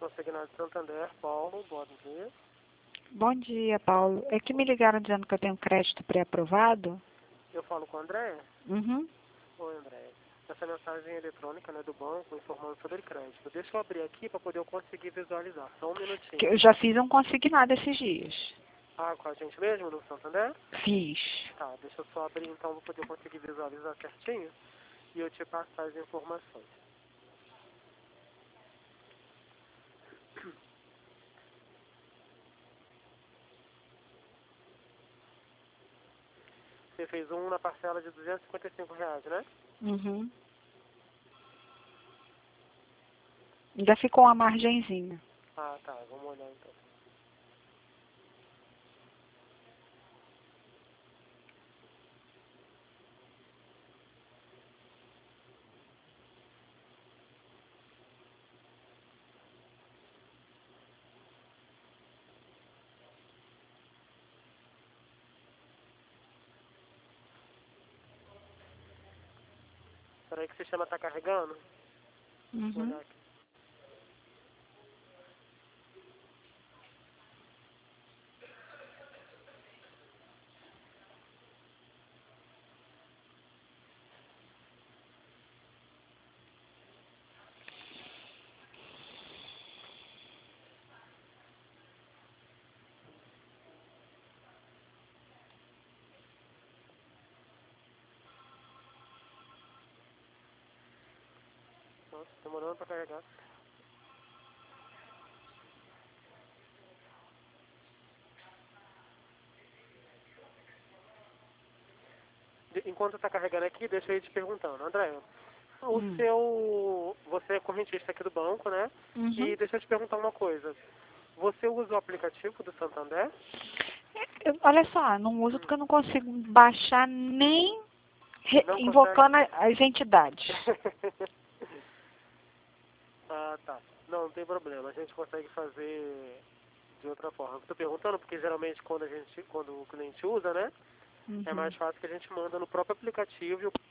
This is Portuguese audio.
consignado de Santander, Paulo, bom dia. Bom dia, Paulo. É que me ligaram dizendo que eu tenho crédito pré-aprovado. Eu falo com o André? Uhum. Oi, André. Essa mensagem eletrônica, né, do banco informando sobre crédito. Deixa eu abrir aqui para poder eu conseguir visualizar. Só um minutinho. Que eu já fiz um consignado esses dias. Ah, com a gente mesmo, no Santander? Fiz. Tá, deixa eu só abrir então para poder eu conseguir visualizar certinho e eu te passar as informações. Você fez um na parcela de R$ 255, né? Uhum. Ainda ficou uma margenzinha. Ah, tá. Vamos olhar então. Espera aí que o sistema tá carregando. Vou olhar Uhum. aqui. Nossa, demorando para carregar. Enquanto está carregando aqui, deixa eu ir te perguntando. André, você é correntista aqui do banco, né? Uhum. E deixa eu te perguntar uma coisa. Você usa o aplicativo do Santander? Olha só, não uso porque eu não consigo baixar nem Não consegue? invocando as entidades. Ah, tá. Não tem problema. A gente consegue fazer de outra forma. Estou perguntando porque geralmente quando o cliente usa, né? É Uhum. mais fácil que a gente manda no próprio aplicativo e o